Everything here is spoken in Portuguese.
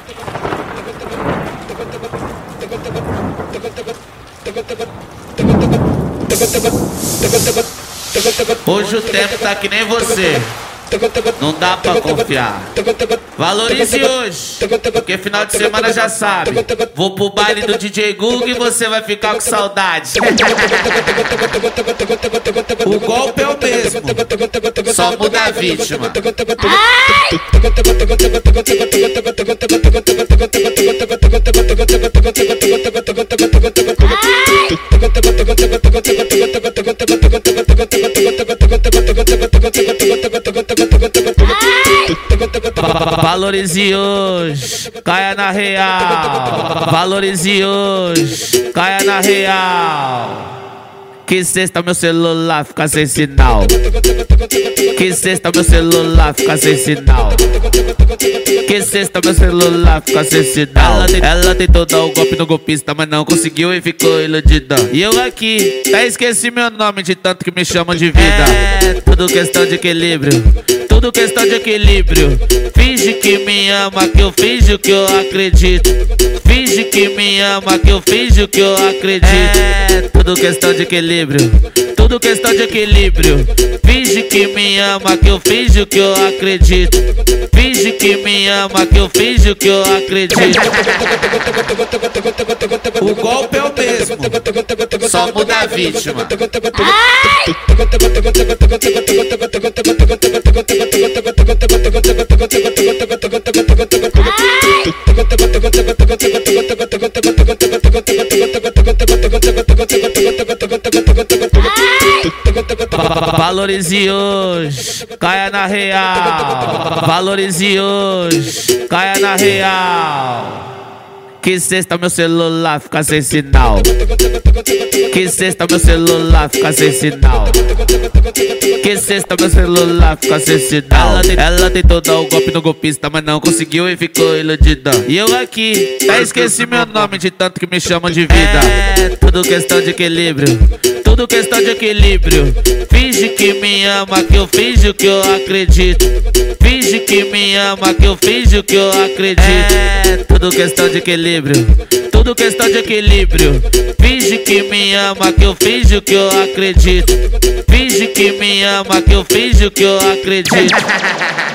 Hoje o tempo tá que nem você, não dá pra confiar. Valorize hoje, porque final de semana já sabe. Vou pro baile do DJ Gug e você vai ficar com saudade. O golpe é o mesmo, só muda a vítima. Valorize hoje, caia na real. Valorize hoje, caia na real. Que sexta meu celular fica sem sinal. Que sexta meu celular fica sem sinal. Que sexta meu celular fica sem sinal. Ela tentou dar o golpe no golpista, mas não conseguiu e ficou iludida. E eu aqui, até esqueci meu nome de tanto que me chamam de vida. É tudo questão de equilíbrio, tudo questão de equilíbrio. Finge que me ama, que eu finjo que eu acredito. Finge que me ama, que eu finjo que eu acredito. É tudo questão de equilíbrio, tudo questão de equilíbrio. Finge que me ama, que eu finjo que eu acredito. Finge que me ama, que eu finjo que eu acredito. O golpe é o mesmo, só muda a vítima. Valorize hoje, caia na real. Valorize hoje, caia na real. Que sexta meu celular fica sem sinal. Que sexta meu celular fica sem sinal. Que sexta meu celular fica sem sinal. Ela tentou dar o golpe no golpista, mas não conseguiu e ficou iludida. E eu aqui, até esqueci meu nome de tanto que me chamam de vida. É tudo questão de equilíbrio, tudo questão de equilíbrio. Finge que me ama, que eu finjo que eu acredito. Finge que me ama, que eu finjo que eu acredito. É tudo questão de equilíbrio, tudo questão de equilíbrio. Finge que me ama, que eu finjo que eu acredito. Finge que me ama, que eu finjo que eu acredito.